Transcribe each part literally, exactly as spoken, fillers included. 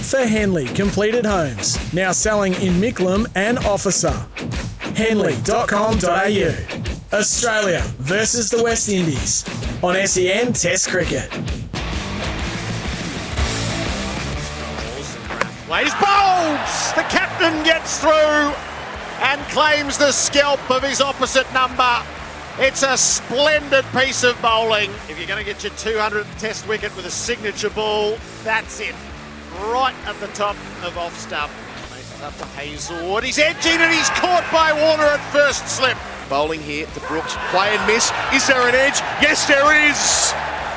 for Henley Completed Homes, now selling in Micklem and Officer. henley dot com dot a u. Australia versus the West Indies on S E N Test Cricket. Ways bowls! The captain gets through and claims the scalp of his opposite number. It's a splendid piece of bowling. If you're going to get your two hundredth Test wicket with a signature ball, that's it. Right at the top of off stump. Faces up to Hazelwood. He's edging and he's caught by Warner at first slip. Bowling here to Brooks. Play and miss. Is there an edge? Yes, there is.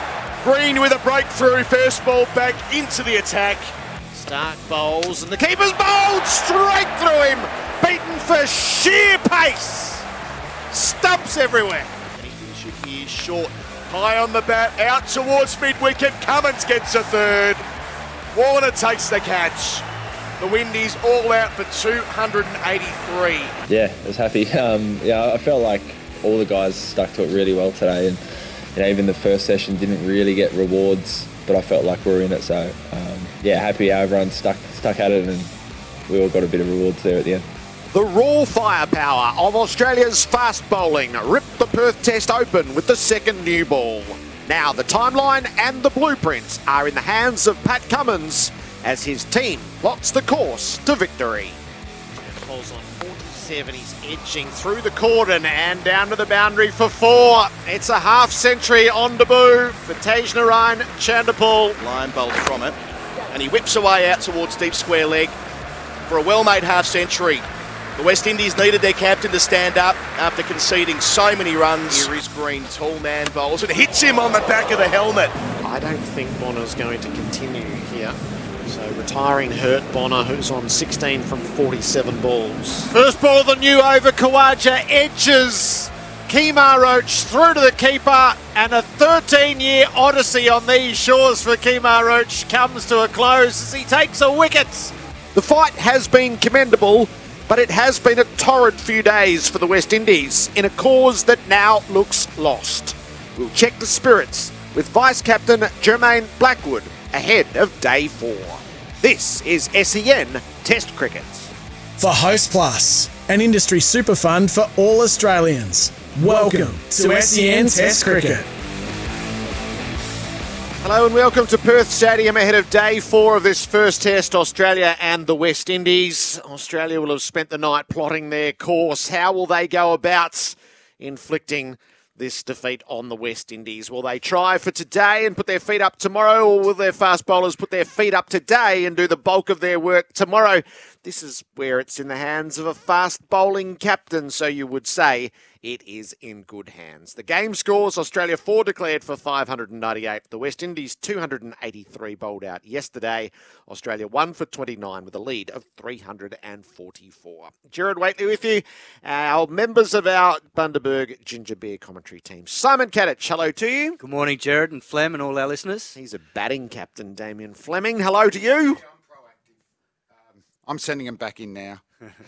Green with a breakthrough. First ball back into the attack. Stark bowls and the keeper's bowled straight through him. Beaten for sheer pace. Stumps everywhere. And he finishes here short. High on the bat. Out towards mid-wicket. Cummins gets a third. Warner takes the catch. The Windies all out for two hundred eighty-three. Yeah, I was happy. Um, yeah, I felt like all the guys stuck to it really well today, and you know, even the first session didn't really get rewards, but I felt like we were in it. So um, yeah, happy how everyone stuck stuck at it, and we all got a bit of rewards there at the end. The raw firepower of Australia's fast bowling ripped the Perth Test open with the second new ball. Now the timeline and the blueprints are in the hands of Pat Cummins as his team plots the course to victory. Falls on forty-seven, he's edging through the cordon and down to the boundary for four. It's a half century on debut for Tagenarine Chanderpaul. Line bowls from it, and he whips away out towards deep square leg for a well-made half century. The West Indies needed their captain to stand up after conceding so many runs. Here is Green, tall man bowls, and hits him on the back of the helmet. I don't think Bonner's going to continue here. So retiring hurt Bonner, who's on sixteen from forty-seven balls. First ball of the new over, Khawaja edges Kemar Roach through to the keeper, and a thirteen-year odyssey on these shores for Kemar Roach comes to a close as he takes a wicket. The fight has been commendable, but it has been a torrid few days for the West Indies in a cause that now looks lost. We'll check the spirits with Vice-Captain Jermaine Blackwood ahead of day four. This is S E N Test Cricket. For Host Plus, an industry super fund for all Australians. Welcome to S E N Test Cricket. Hello and welcome to Perth Stadium ahead of day four of this first test, Australia and the West Indies. Australia will have spent the night plotting their course. How will they go about inflicting this defeat on the West Indies? Will they try for today and put their feet up tomorrow, or will their fast bowlers put their feet up today and do the bulk of their work tomorrow? This is where it's in the hands of a fast bowling captain, so you would say it is in good hands. The game scores: Australia four declared for five hundred ninety-eight. The West Indies two hundred eighty-three bowled out yesterday. Australia one for twenty-nine with a lead of three hundred forty-four. Gerard Waitley with you, our members of our Bundaberg Ginger Beer commentary team. Simon Kadich, hello to you. Good morning, Gerard and Flem and all our listeners. He's a batting captain, Damien Fleming. Hello to you. I'm sending him back in now.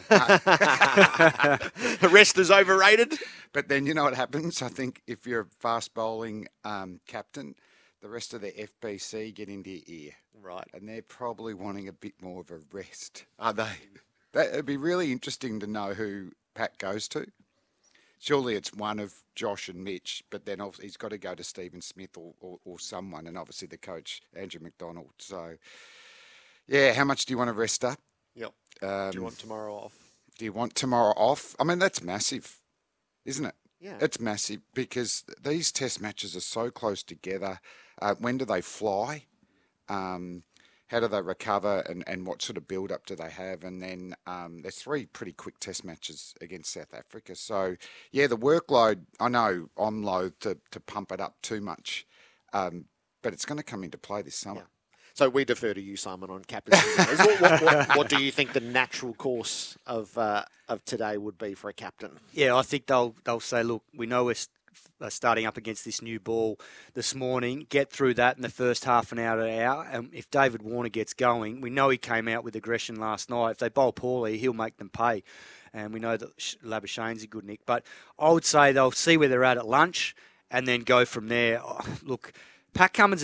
The rest is overrated. But then you know what happens? I think if you're a fast bowling um, captain, the rest of the F B C get into your ear. Right. And they're probably wanting a bit more of a rest. Are they? That, it'd be really interesting to know who Pat goes to. Surely it's one of Josh and Mitch, but then he's got to go to Stephen Smith or, or, or someone, and obviously the coach, Andrew McDonald. So, yeah, how much do you want to rest up? Yep. Um, do you want tomorrow off? Do you want tomorrow off? I mean, that's massive, isn't it? Yeah. It's massive because these test matches are so close together. Uh, when do they fly? Um, how do they recover, and, and what sort of build-up do they have? And then um, there's three pretty quick test matches against South Africa. So, yeah, the workload, I know I'm loath to, to pump it up too much, um, but it's going to come into play this summer. Yeah. So we defer to you, Simon, on captaincy. what, what, what, what do you think the natural course of uh, of today would be for a captain? Yeah, I think they'll they'll say, look, we know we're starting up against this new ball this morning. Get through that in the first half an hour to an hour. And if David Warner gets going, we know he came out with aggression last night. If they bowl poorly, he'll make them pay. And we know that Labuschagne's a good nick. But I would say they'll see where they're at at lunch and then go from there. Oh, look, Pat Cummins has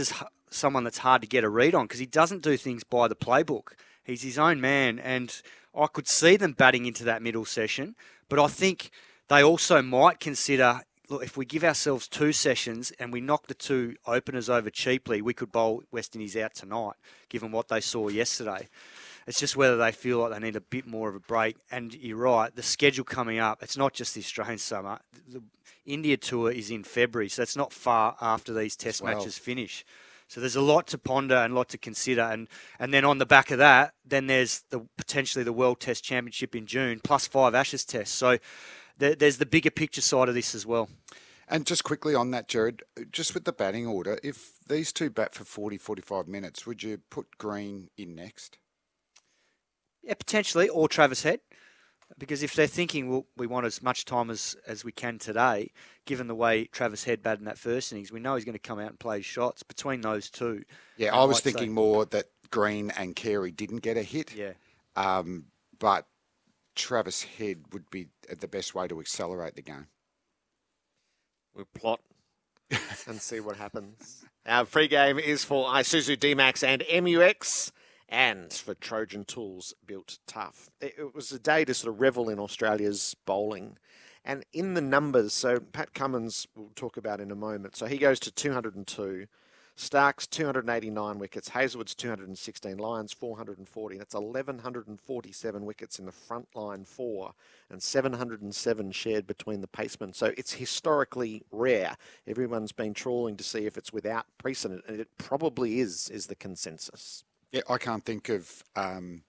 someone that's hard to get a read on because he doesn't do things by the playbook. He's his own man, and I could see them batting into that middle session, but I think they also might consider, look, if we give ourselves two sessions and we knock the two openers over cheaply, we could bowl West Indies out tonight, given what they saw yesterday. It's just whether they feel like they need a bit more of a break. And you're right, the schedule coming up, it's not just the Australian summer. The India tour is in February, so it's not far after these test well. matches finish. So there's a lot to ponder and a lot to consider. And, and then on the back of that, then there's the potentially the World Test Championship in June, plus five Ashes tests. So there, there's the bigger picture side of this as well. And just quickly on that, Jared, just with the batting order, if these two bat for forty, forty-five minutes, would you put Green in next? Yeah, potentially, or Travis Head. Because if they're thinking, well, we want as much time as, as we can today, given the way Travis Head batted in that first innings, we know he's going to come out and play his shots. Between those two. Yeah, I, I was thinking say, more that Green and Carey didn't get a hit. Yeah. Um, but Travis Head would be the best way to accelerate the game. We'll plot and see what happens. Our pre-game is for Isuzu D-Max and M U X. And for Trojan Tools Built Tough. It was a day to sort of revel in Australia's bowling. And in the numbers, so Pat Cummins we'll talk about in a moment. So he goes to two hundred two. Starks, two hundred eighty-nine wickets. Hazelwood's two hundred sixteen. Lyons, four hundred forty. That's one thousand one hundred forty-seven wickets in the front line four. And seven hundred seven shared between the pacemen. So it's historically rare. Everyone's been trawling to see if it's without precedent. And it probably is, is the consensus. Yeah, I can't think of um,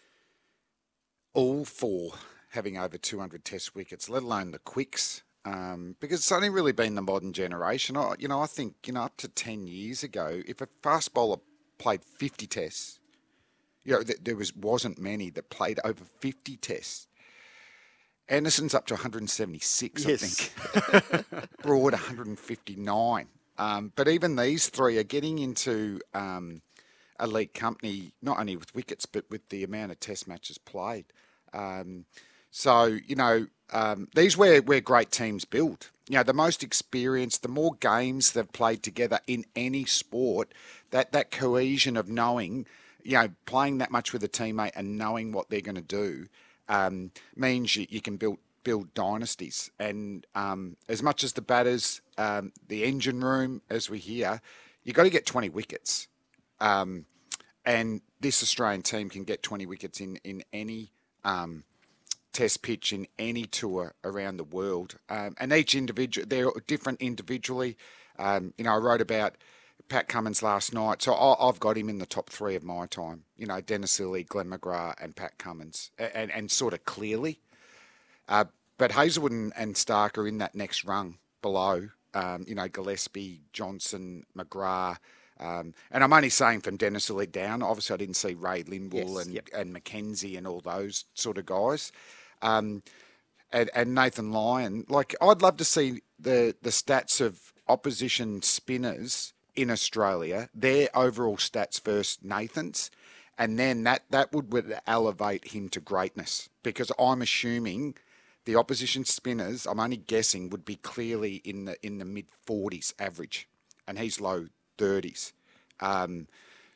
all four having over two hundred test wickets, let alone the quicks, um, because it's only really been the modern generation. I, you know, I think, you know, up to ten years ago, if a fast bowler played fifty tests, you know, th- there was, wasn't many that played over fifty tests. Anderson's up to one hundred seventy-six, yes. I think. Broad, one hundred fifty-nine. Um, but even these three are getting into... Um, elite company, not only with wickets, but with the amount of test matches played. Um, so, you know, um, these where, where great teams build. You know, the most experienced, the more games they've played together in any sport, that, that cohesion of knowing, you know, playing that much with a teammate and knowing what they're going to do um, means you, you can build build dynasties. And um, as much as the batters, um, the engine room, as we hear, you've got to get twenty wickets. Um, and this Australian team can get twenty wickets in, in any um, test pitch, in any tour around the world. Um, and each individual, they're different individually. Um, you know, I wrote about Pat Cummins last night, so I, I've got him in the top three of my time. You know, Dennis Lillee, Glenn McGrath and Pat Cummins, and, and sort of clearly. Uh, but Hazelwood and, and Stark are in that next rung below. Um, you know, Gillespie, Johnson, McGrath. Um, and I'm only saying from Dennis Lillee down. Obviously, I didn't see Ray Lindwall yes, and, yep. and Mackenzie and all those sort of guys. Um, and, and Nathan Lyon. Like, I'd love to see the, the stats of opposition spinners in Australia, their overall stats versus Nathan's. And then that, that would, would elevate him to greatness. Because I'm assuming the opposition spinners, I'm only guessing, would be clearly in the in the mid forties average. And he's low thirties. Um,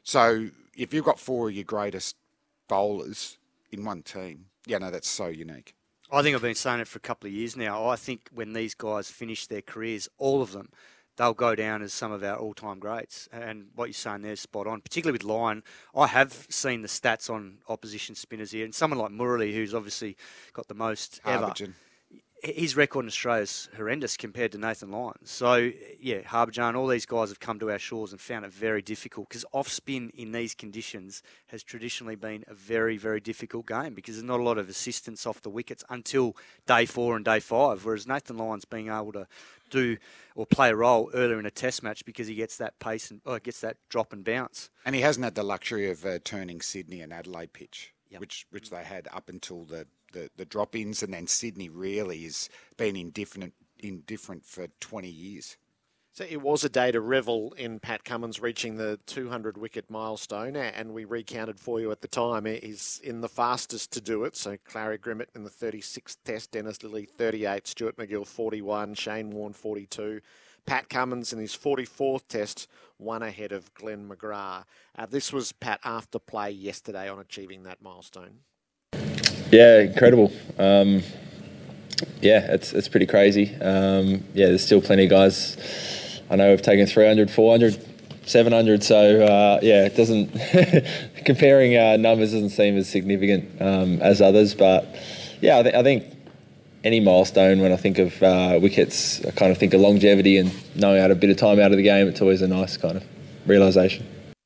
so if you've got four of your greatest bowlers in one team, yeah, no, that's so unique. I think I've been saying it for a couple of years now. I think when these guys finish their careers, all of them, they'll go down as some of our all-time greats. And what you're saying there is spot on, particularly with Lyon. I have seen the stats on opposition spinners here, and someone like Murali, who's obviously got the most Harbhajan. ever. His record in Australia is horrendous compared to Nathan Lyon. So, yeah, Harbhajan, all these guys have come to our shores and found it very difficult because off-spin in these conditions has traditionally been a very, very difficult game because there's not a lot of assistance off the wickets until day four and day five, whereas Nathan Lyon's being able to do or play a role earlier in a test match because he gets that pace and oh, gets that drop and bounce. And he hasn't had the luxury of uh, turning Sydney and Adelaide pitch, yep. which which they had up until the The, the drop-ins, and then Sydney really has been indifferent, indifferent for twenty years. So it was a day to revel in Pat Cummins reaching the two hundred wicket milestone, and we recounted for you at the time. He's in the fastest to do it. So Clary Grimmett in the thirty-sixth test, Dennis Lillee thirty-eight, Stuart McGill forty-one, Shane Warne forty-two, Pat Cummins in his forty-fourth test, one ahead of Glenn McGrath. Uh, this was Pat after play yesterday on achieving that milestone. Yeah, incredible. Um, yeah, it's it's pretty crazy. Um, yeah, there's still plenty of guys. I know we've taken three hundred, four hundred, seven hundred, so uh, yeah, it doesn't comparing uh, numbers doesn't seem as significant um, as others, but yeah, I, th- I think any milestone, when I think of uh, wickets, I kind of think of longevity and knowing I had a bit of time out of the game. It's always a nice kind of realisation.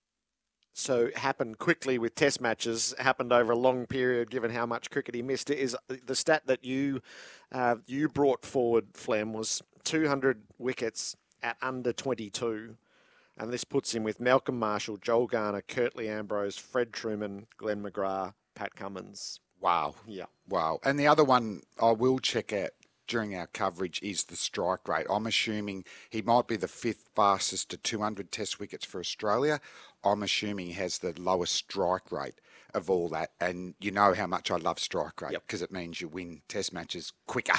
So happened quickly with test matches, happened over a long period given how much cricket he missed. It is the stat that you uh, you brought forward, Flem, was two hundred wickets at under twenty-two. And this puts him with Malcolm Marshall, Joel Garner, Curtly Ambrose, Fred Truman, Glenn McGrath, Pat Cummins. Wow. Yeah. Wow. And the other one I will check out during our coverage is the strike rate. I'm assuming he might be the fifth fastest to two hundred test wickets for Australia. I'm assuming he has the lowest strike rate of all that. And you know how much I love strike rate because yep. it means you win test matches quicker.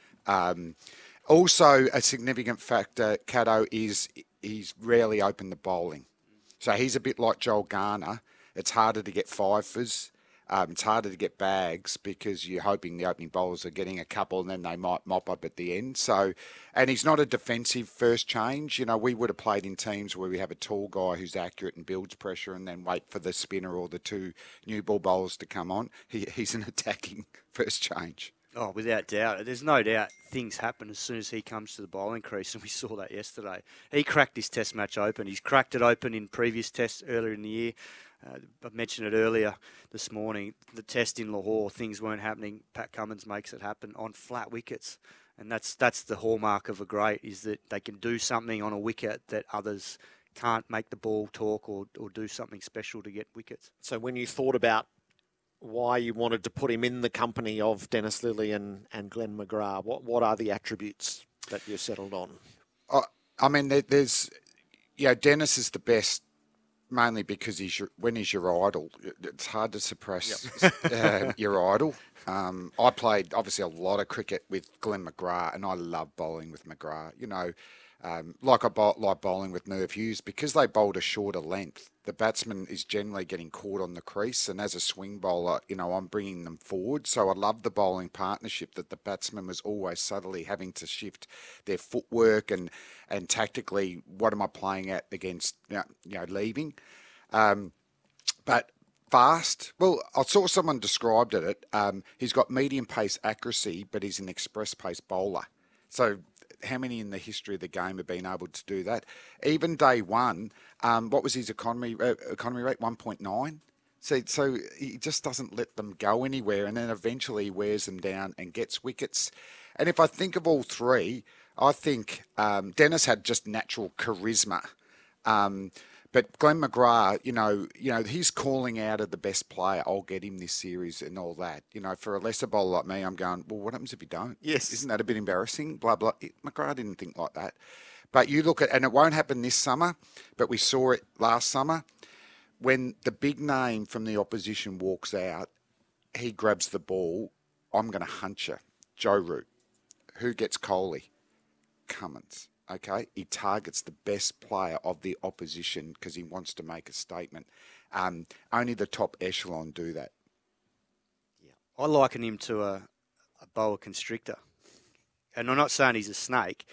Um, also, a significant factor, Caddo, is he's rarely opened the bowling. So he's a bit like Joel Garner. It's harder to get fifers. Um, it's harder to get bags because you're hoping the opening bowlers are getting a couple and then they might mop up at the end. So, and he's not a defensive first change. You know, we would have played in teams where we have a tall guy who's accurate and builds pressure and then wait for the spinner or the two new ball bowlers to come on. He, he's an attacking first change. Oh, without doubt. There's no doubt things happen as soon as he comes to the bowling crease, and we saw that yesterday. He cracked his test match open. He's cracked it open in previous tests earlier in the year. Uh, I mentioned it earlier this morning. The test in Lahore, things weren't happening. Pat Cummins makes it happen on flat wickets. And that's that's the hallmark of a great, is that they can do something on a wicket that others can't, make the ball talk or, or do something special to get wickets. So when you thought about why you wanted to put him in the company of Dennis Lillee and, and Glenn McGrath, what what are the attributes that you settled on? I, I mean, there, there's, you know, Dennis is the best, mainly because he's your, when he's your idol, it's hard to suppress yep. uh, your idol. Um, I played, obviously, a lot of cricket with Glenn McGrath, and I love bowling with McGrath. You know, um, like I bowl, like bowling with Merv Hughes, because they bowled a shorter length. The batsman is generally getting caught on the crease, and as a swing bowler, you know, I'm bringing them forward. So I love the bowling partnership that the batsman was always subtly having to shift their footwork and, and tactically, what am I playing at against, you know, you know leaving. Um, but fast, well, I saw someone described it. Um, he's got medium pace accuracy, but he's an express pace bowler. So how many in the history of the game have been able to do that? Even day one, um, what was his economy uh, economy rate? one point nine. So, so he just doesn't let them go anywhere, and then eventually he wears them down and gets wickets. And if I think of all three, I think um, Dennis had just natural charisma. Um, But Glenn McGrath, you know, you know, he's calling out of the best player. I'll get him this series and all that. You know, for a lesser bowler like me, I'm going, well, what happens if you don't? Yes. Isn't that a bit embarrassing? Blah, blah. McGrath didn't think like that. But you look at, and it won't happen this summer, but we saw it last summer. When the big name from the opposition walks out, he grabs the ball. I'm going to hunt you. Joe Root. Who gets Kohli? Cummins. Okay, he targets the best player of the opposition because he wants to make a statement. Um, only the top echelon do that. Yeah, I liken him to a, a boa constrictor, and I'm not saying he's a snake.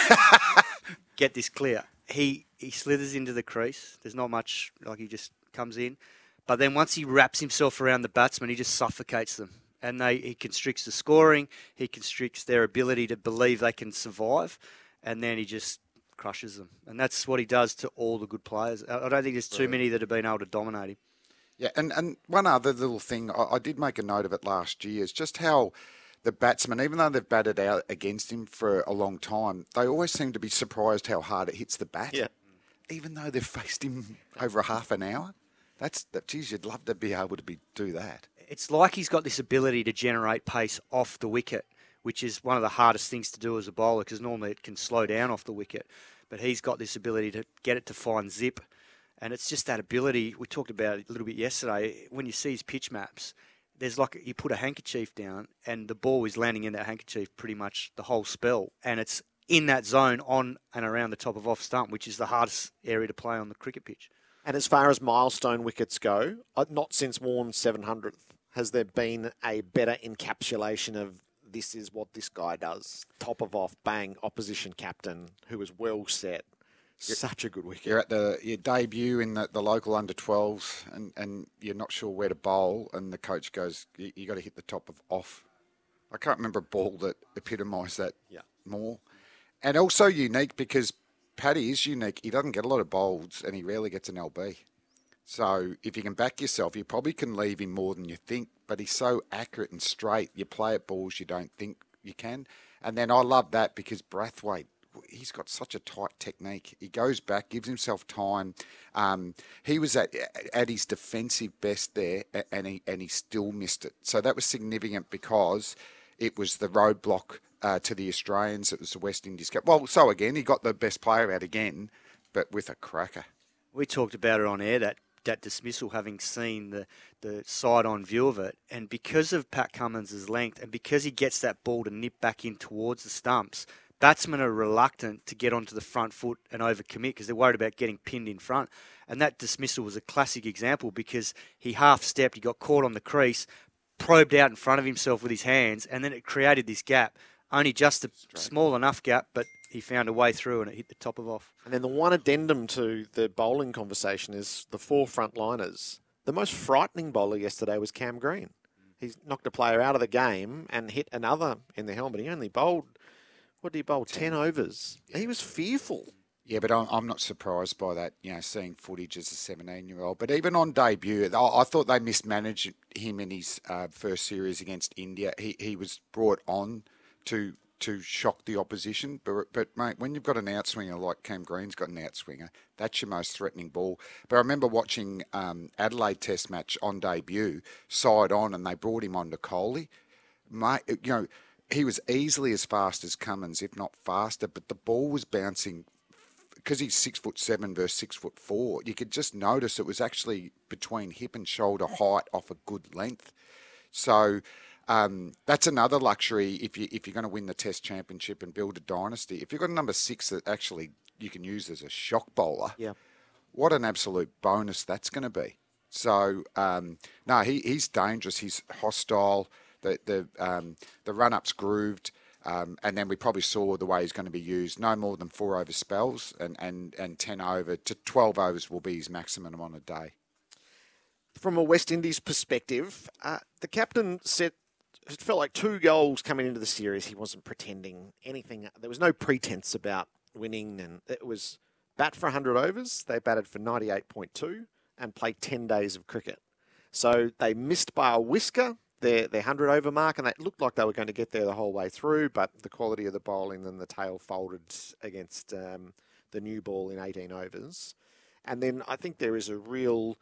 Get this clear: he he slithers into the crease. There's not much, like he just comes in, but then once he wraps himself around the batsman, he just suffocates them, and they he constricts the scoring. He constricts their ability to believe they can survive. And then he just crushes them. And that's what he does to all the good players. I don't think there's too many that have been able to dominate him. Yeah, and, and one other little thing, I, I did make a note of it last year, is just how the batsmen, even though they've batted out against him for a long time, they always seem to be surprised how hard it hits the bat. Yeah. Even though they've faced him over a half an hour. That's, that, geez, you'd love to be able to be do that. It's like he's got this ability to generate pace off the wicket, which is one of the hardest things to do as a bowler because normally it can slow down off the wicket. But he's got this ability to get it to find zip. And it's just that ability, we talked about it a little bit yesterday, when you see his pitch maps, there's like you put a handkerchief down and the ball is landing in that handkerchief pretty much the whole spell. And it's in that zone on and around the top of off stump, which is the hardest area to play on the cricket pitch. And as far as milestone wickets go, uh, not since Warne's seven hundredth has there been a better encapsulation of this is what this guy does. Top of off, bang, opposition captain who is well set. Such a good wicket. You're at the your debut in the, the local under twelves and, and you're not sure where to bowl and the coach goes, you, you got to hit the top of off. I can't remember a ball that epitomised that yeah. more. And also unique because Paddy is unique. He doesn't get a lot of bowls and he rarely gets an L B. So if you can back yourself, you probably can leave him more than you think. But he's so accurate and straight. You play at balls you don't think you can. And then I love that because Brathwaite, he's got such a tight technique. He goes back, gives himself time. Um, he was at at his defensive best there, and he and he still missed it. So that was significant because it was the roadblock uh, to the Australians. It was the West Indies Cup. Well, so again, he got the best player out again, but with a cracker. We talked about it on air, that that dismissal, having seen the, the side-on view of it. And because of Pat Cummins' length and because he gets that ball to nip back in towards the stumps, batsmen are reluctant to get onto the front foot and overcommit because they're worried about getting pinned in front. And that dismissal was a classic example because he half-stepped, he got caught on the crease, probed out in front of himself with his hands, and then it created this gap. Only just a Straight. small enough gap, but he found a way through and it hit the top of off. And then the one addendum to the bowling conversation is the four frontliners. The most frightening bowler yesterday was Cam Green. He's knocked a player out of the game and hit another in the helmet. He only bowled, what did he bowl, ten overs. He was fearful. Yeah, but I'm, I'm not surprised by that, you know, seeing footage as a seventeen-year-old. But even on debut, I, I thought they mismanaged him in his uh, first series against India. He he was brought on to to shock the opposition. But, but mate, when you've got an outswinger like Cam Green's got an outswinger, that's your most threatening ball. But I remember watching um, Adelaide Test match on debut, side on, and they brought him on to Kohli. Mate, you know, he was easily as fast as Cummins, if not faster, but the ball was bouncing because he's six foot seven versus six foot four. You could just notice it was actually between hip and shoulder height off a good length. So um, that's another luxury if you if you're going to win the Test Championship and build a dynasty. If you've got a number six that actually you can use as a shock bowler, yeah, what an absolute bonus that's going to be. So um, no, he he's dangerous. He's hostile. The the um, the run up's grooved. Um, and then we probably saw the way he's going to be used. No more than four over spells, and, and, and ten over to twelve overs will be his maximum on a day. From a West Indies perspective, uh, the captain said it felt like two goals coming into the series. He wasn't pretending anything. There was no pretense about winning, and it was bat for one hundred overs. They batted for ninety-eight point two and played ten days of cricket. So they missed by a whisker their their one hundred over mark, and it looked like they were going to get there the whole way through, but the quality of the bowling and the tail folded against um, the new ball in eighteen overs. And then I think there is a real,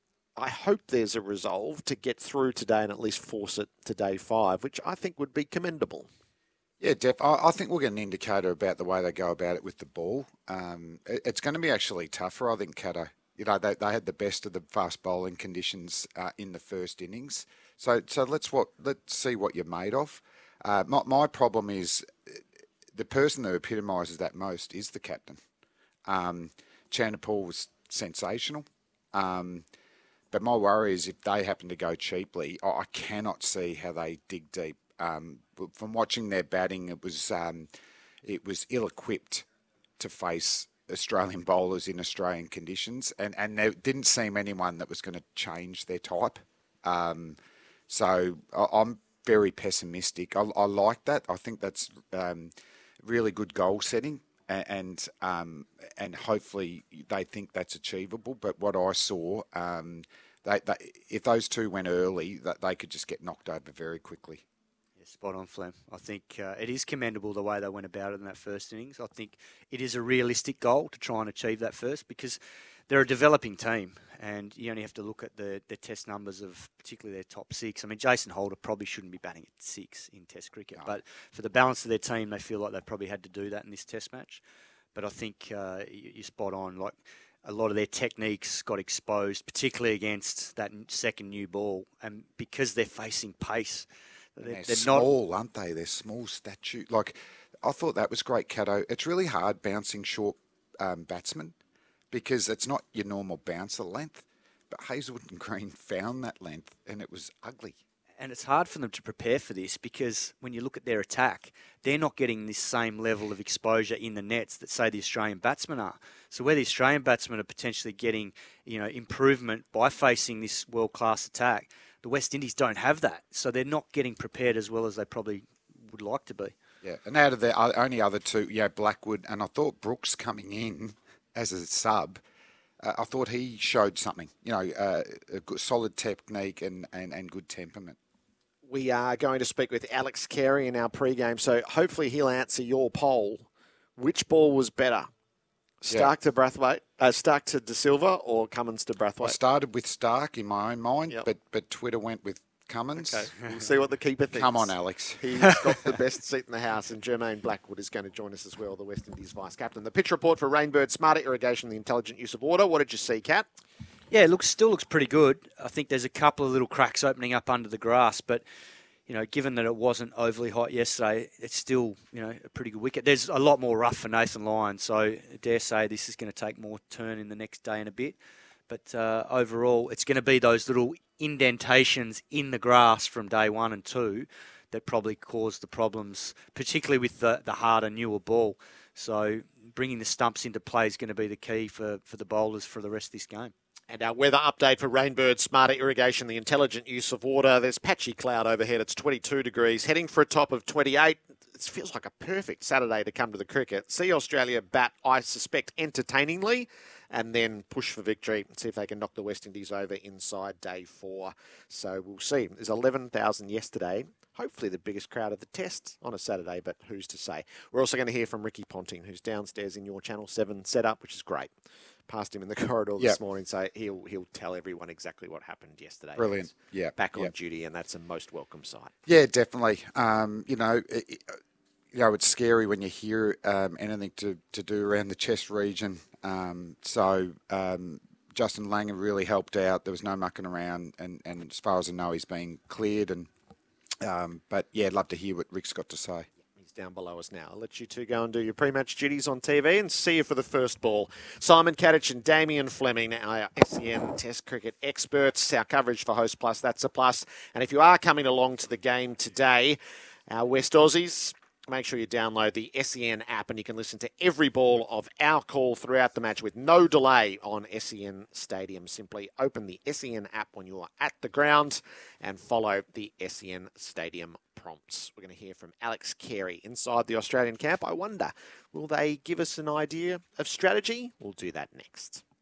I hope there's a resolve to get through today and at least force it to day five, which I think would be commendable. Yeah, Def, I, I think we'll get an indicator about the way they go about it with the ball. Um, it, it's going to be actually tougher, I think, Kato. You know, they, they had the best of the fast bowling conditions uh, in the first innings. So so let's what let's see what you're made of. Uh, my, my problem is the person that epitomises that most is the captain. Um, Chanderpaul was sensational. Um, but my worry is if they happen to go cheaply, I, I cannot see how they dig deep. Um, from watching their batting, it was um, it was ill-equipped to face Australian bowlers in Australian conditions, and, and there didn't seem anyone that was going to change their type. Um, so I, I'm very pessimistic. I, I like that. I think that's um, really good goal setting, and and, um, and hopefully they think that's achievable. But what I saw, um, they, they, if those two went early, that they could just get knocked over very quickly. Spot on, Flem. I think uh, it is commendable the way they went about it in that first innings. I think it is a realistic goal to try and achieve that first because they're a developing team and you only have to look at the, the test numbers of particularly their top six. I mean, Jason Holder probably shouldn't be batting at six in test cricket, no. But for the balance of their team, they feel like they probably had to do that in this test match. But I think uh, you're spot on. Like a lot of their techniques got exposed, particularly against that second new ball. And because they're facing pace, They're, they're small, not... aren't they? They're small statue. Like, I thought that was great, Caddo. It's really hard bouncing short um, batsmen because it's not your normal bouncer length. But Hazelwood and Green found that length, and it was ugly. And it's hard for them to prepare for this because when you look at their attack, they're not getting this same level of exposure in the nets that, say, the Australian batsmen are. So where the Australian batsmen are potentially getting, you know, improvement by facing this world-class attack, the West Indies don't have that. So they're not getting prepared as well as they probably would like to be. Yeah, and out of the only other two, yeah, Blackwood, and I thought Brooks coming in as a sub, uh, I thought he showed something, you know, uh, a good, solid technique and, and, and good temperament. We are going to speak with Alex Carey in our pre-game, so hopefully he'll answer your poll. Which ball was better? Stark yeah. to Brathwaite, uh, Stark to De Silva, or Cummins to Brathwaite? I started with Stark in my own mind, yep. but but Twitter went with Cummins. Okay, we'll see what the keeper thinks. Come on, Alex. He's got the best seat in the house, and Jermaine Blackwood is going to join us as well, the West Indies vice-captain. The pitch report for Rainbird, smarter irrigation, the intelligent use of water. What did you see, Kat? Yeah, it looks, still looks pretty good. I think there's a couple of little cracks opening up under the grass, but you know, given that it wasn't overly hot yesterday, it's still, you know, a pretty good wicket. There's a lot more rough for Nathan Lyon, so I dare say this is going to take more turn in the next day and a bit. But uh, overall, it's going to be those little indentations in the grass from day one and two that probably cause the problems, particularly with the, the harder, newer ball. So bringing the stumps into play is going to be the key for, for the bowlers for the rest of this game. And our weather update for Rainbird, smarter irrigation, the intelligent use of water. There's patchy cloud overhead. It's twenty-two degrees, heading for a top of twenty-eight. It feels like a perfect Saturday to come to the cricket. See Australia bat, I suspect, entertainingly, and then push for victory and see if they can knock the West Indies over inside day four. So we'll see. There's eleven thousand yesterday. Hopefully the biggest crowd of the test on a Saturday, but who's to say? We're also going to hear from Ricky Ponting, who's downstairs in your Channel seven setup, which is great. Passed him in the corridor this yep. morning, so he'll he'll tell everyone exactly what happened yesterday. Brilliant. Yeah. Back on yep. duty, and that's a most welcome sight. Yeah, definitely. Um, you know, it, you know, it's scary when you hear um, anything to, to do around the chest region. Um, so um, Justin Langer really helped out. There was no mucking around, and, and as far as I know, he's been cleared. And um, but yeah, I'd love to hear what Rick's got to say. Down below us now. I'll let you two go and do your pre-match duties on T V and see you for the first ball. Simon Kadich and Damien Fleming, our S E N Test Cricket experts. Our coverage for Host Plus, that's a plus. And if you are coming along to the game today, our West Aussies, make sure you download the S E N app and you can listen to every ball of our call throughout the match with no delay on S E N Stadium. Simply open the S E N app when you are at the ground and follow the S E N Stadium prompts. We're going to hear from Alex Carey inside the Australian camp. I wonder, will they give us an idea of strategy? We'll do that next.